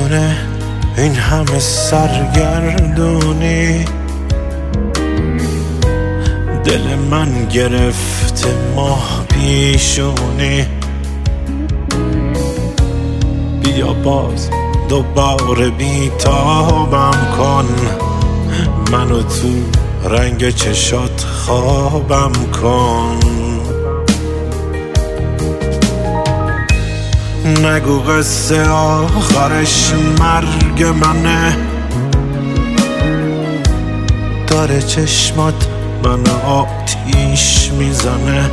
میونه این همه سرگردونی، دل من گرفته ماه پیشونی. بیا باز دوباره بیتابم کن، منو تو رنگ چشات خوابم کن. نگو قصه آخرش مرگ منه، داره چشمات من آتیش میزنه.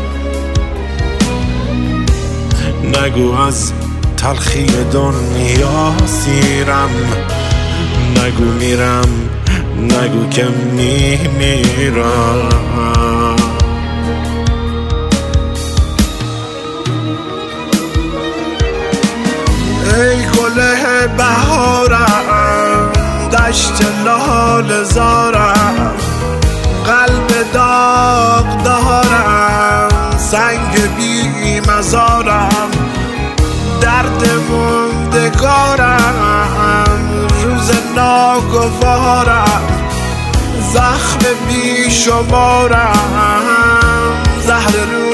نگو از تلخی دنیا سیرم، نگو میرم، نگو که میمیرم. ای گل بهارم، دشت لاله زارم، قلب داغ دارم، سنگ بی مزارم، درد موندگارم، روز ناگوارم، زخم بی شمارم، زهر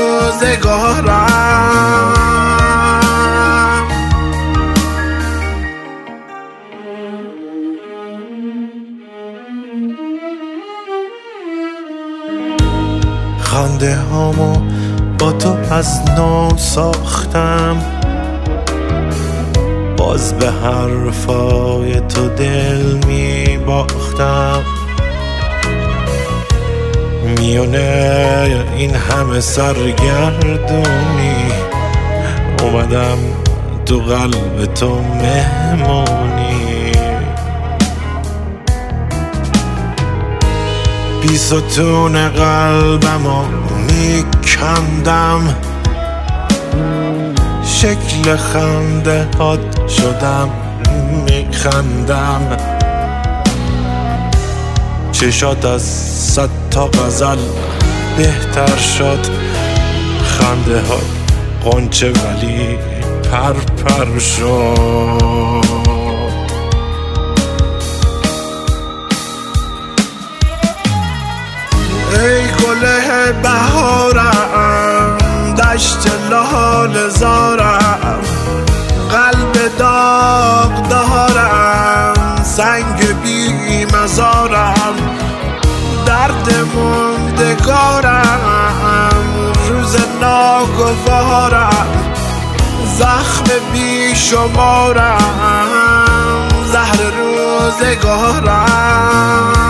روزگارم. خنده هامو با تو از نو ساختم، باز به حرفای تو دل می باختم. میونه این همه سرگردونی، اومدم تو قلب تو مهمونی. بی ستون قلبمو میکندم، شکل خنده هات شدم میخندم. چشات از 100 تا غزل بهتر شد، خنده هات غنچه ولی پرپر شد. ای گل بهارم، دشت لاله زارم، قلب داغ دارم، سنگ بی مزارم، درد موندگارم، روز ناگوارم، زخم بی شمارم، زهر روزگارم.